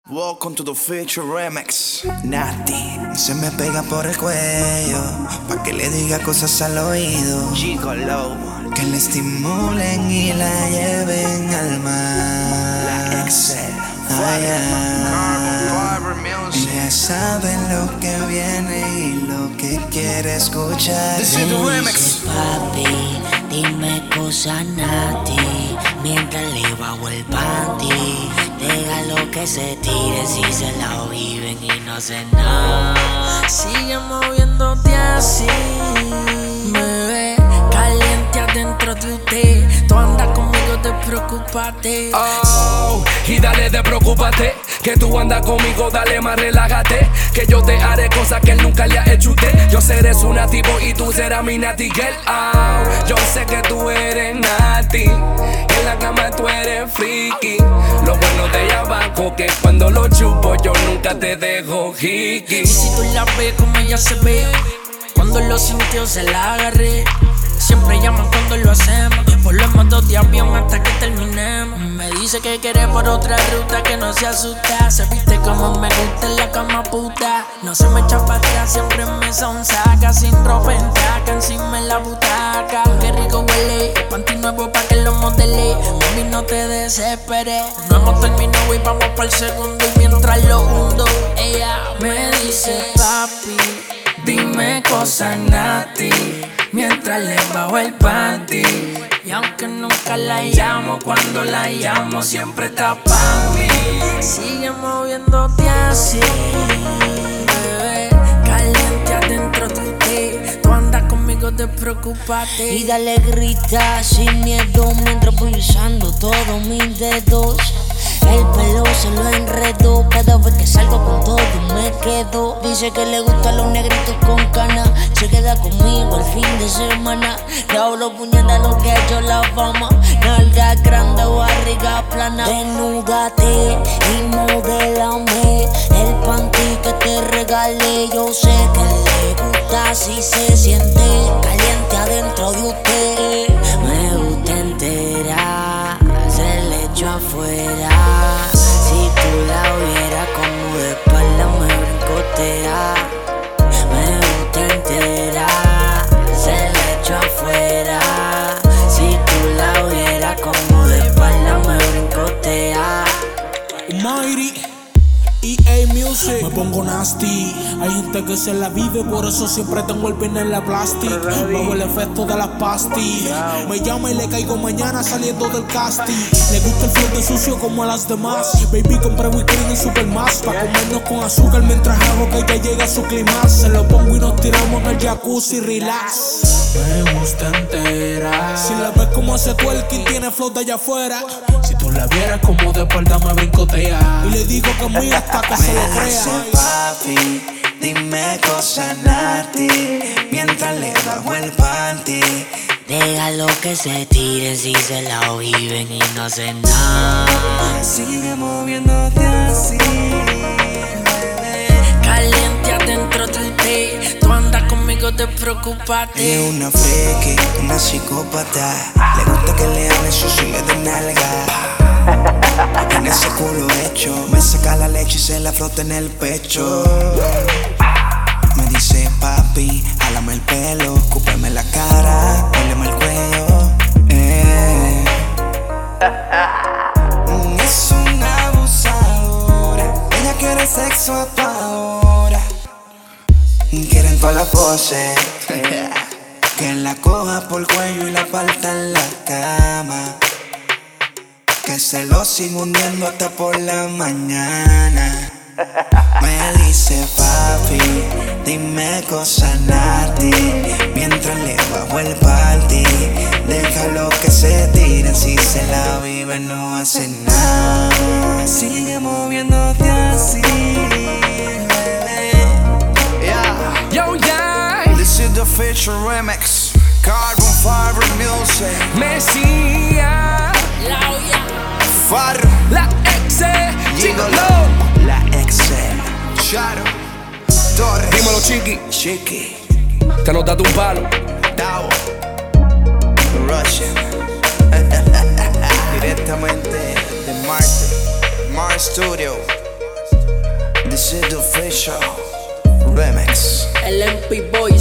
Welcome to the Future Remix. Nati se me pega por el cuello pa' que le diga cosas al oído. Gigolo, que le estimulen y la lleven al mar. La Excel, ya saben lo que viene y lo que quiere escuchar. This is the remix. Papi, dime cosas Nati, mientras le bajo el panty. Déjalo que se tire si se la viven y no sé nada. Sigue moviéndote así, bebé, caliente adentro de usted. Tú andas conmigo, despreocúpate. Oh, y dale, despreocúpate. Que tú andas conmigo, dale más, relájate. Que yo te haré cosas que él nunca le ha hecho usted. Yo seré su nativo y tú serás mi nati girl. Oh, yo sé que tú eres nati, en la cama tú eres friki. Lo bueno de abajo que cuando lo chupo yo nunca te dejo jiki. Y si tú la ves como ella se ve, cuando lo sintió se la agarré. Siempre llaman cuando lo hacemos, volvemos 2 de avión hasta que terminemos. Me dice que quiere por otra ruta, que no se asusta. Se viste como me gusta en la cama puta. No se me echa para atrás, siempre me sonsaca. Sin ropa en taca, encima en la butaca. Qué rico huele, panty nuevo pa' que lo modele. Mami, no te desesperes, no hemos terminado y vamos para el segundo. Y mientras lo hundo, ella me dice: papi, dime cosas Nati, mientras le bajo el panty. Y aunque nunca la llamo, cuando la llamo siempre está pa' mí. Sigue moviéndote así, bebé, caliente adentro de usted. Tú andas conmigo, despreocúpate. Y dale, grita sin miedo, mientras voy usando todos mis dedos. El pelo se lo enredo, cada vez que salgo con todo me quedo. Dice que le gustan los negritos con canas, se queda conmigo el fin de semana. Le hablo puñeta lo que ha hecho la fama. Nalga grande, barriga plana. Desnúdate y modélame el panty que te regalé. Yo sé que le gusta si se siente caliente adentro de usted. Me gusta entera, se le echo afuera. Si tú la vieras como de espalda me brincotea. Me gusta entera, se le echo afuera. Si tú la vieras como de espalda me brincotea. Almighty, EA Music. Me pongo nasty. Hay gente que se la vive, por eso siempre tengo el pin en la plastic. Bajo el efecto de las pastillas. Me llama y le caigo mañana saliendo del casting. Le gusta el flow de sucio como a las demás. Baby, compré whipped en Supermax pa' comernos con azúcar mientras hago que ella llegue a su clima. Se lo pongo y nos tiramos en el jacuzzi, relax. Me gusta entera. Si la ves como hace twerking, tiene flow de allá afuera. Si tú la vieras como de espalda me brincotea. Y le digo que es mía hasta que se lo crea. Dice, papi, dime cosas Nati, mientras le bajo el panty. Déjalo que se tire si se la viven y no hacen nada. Sigue moviéndote así, Caliente adentro de usted. Tú andas conmigo, despreocúpate. ella es una friki, una psicópata. Le gusta que le hable sucio y le dé nalga. Tiene ese culo hecho, me saca la leche y se la frota en el pecho. Me dice, papi, jálame el pelo, escúpeme la cara, huéleme el cuello. Es una abusadora, ella quiere sexo a toda hora. Quieren toda la pose, que la coja por el cuello y la falta en la cama. Que se lo sigo hundiendo hasta por la mañana. Me dice, papi, dime cosas Nati, mientras le bajo el panty. Déjalo que se tire, si se la vive no hace nada. Sigue moviéndote así, bebé. Yeah. Yo, yeah. This is the Future Remix. Carbon Fiber Music. Mesías, Farro, la ex, Gigolo, la Excel, Charo, Torres, dímelo chiqui, Chiqui, te nos date un palo. Davo, Russian. Directamente de Marte, Mars Studio. This is the official remix. El MP Boy